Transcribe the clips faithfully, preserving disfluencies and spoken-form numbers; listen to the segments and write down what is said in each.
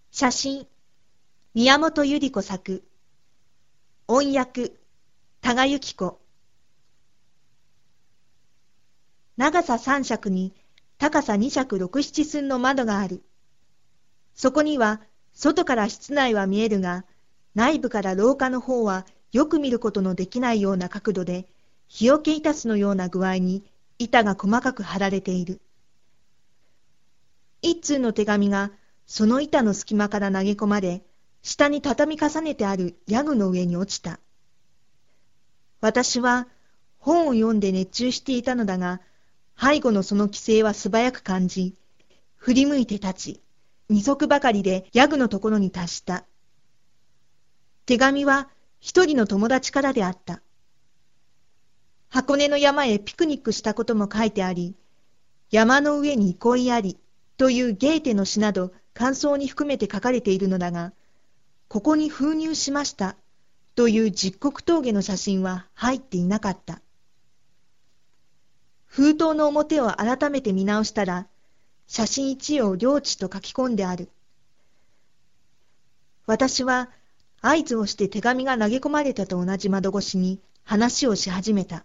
写真、宮本百合子作。音訳、多賀由紀子。長さ三尺に高さ二尺六七寸の窓がある。そこには外から室内は見えるが、内部から廊下の方はよく見ることのできないような角度で、日よけ板のような具合に板が細かく貼られている。一通の手紙がその板の隙間から投げ込まれ、下に畳み重ねてあるヤグの上に落ちた。私は本を読んで熱中していたのだが、背後のその規制は素早く感じ、振り向いて立ち、二足ばかりでヤグのところに達した。手紙は一人の友達からであった。箱根の山へピクニックしたことも書いてあり、山の上に憩いありというゲーテの詩など感想に含めて書かれているのだが、ここに封入しましたという実刻峠の写真は入っていなかった。封筒の表を改めて見直したら、写真一を領地と書き込んである。私は合図をして手紙が投げ込まれたと同じ窓越しに話をし始めた。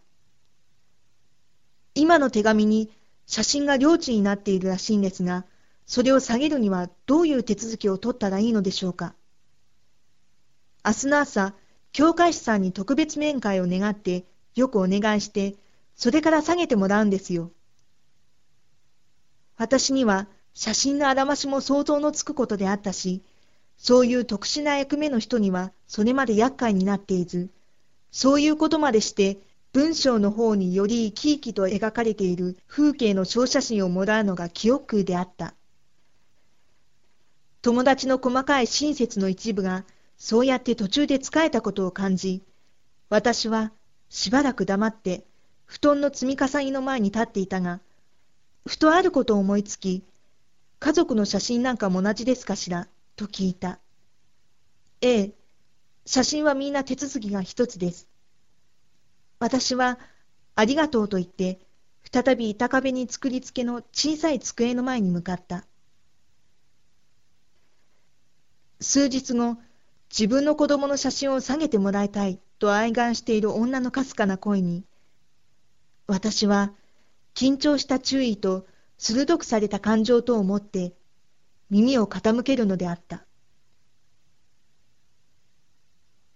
今の手紙に写真が領地になっているらしいんですが、それを下げるにはどういう手続きを取ったらいいのでしょうか。明日の朝、教会士さんに特別面会を願ってよくお願いして、それから下げてもらうんですよ。私には写真のあらましも想像のつくことであったし、そういう特殊な役目の人にはそれまで厄介になっていず、そういうことまでして文章の方により生き生きと描かれている風景の小写真をもらうのが気億劫であった。友達の細かい親切の一部がそうやって途中で疲れたことを感じ、私はしばらく黙って布団の積み重ねの前に立っていたが、ふとあることを思いつき、家族の写真なんかも同じですかしらと聞いた。ええ、写真はみんな手続きが一つです。私はありがとうと言って、再び板壁に作り付けの小さい机の前に向かった。数日後、自分の子供の写真を下げてもらいたいと哀願している女のかすかな声に、私は緊張した注意と鋭くされた感情とをもって耳を傾けるのであった。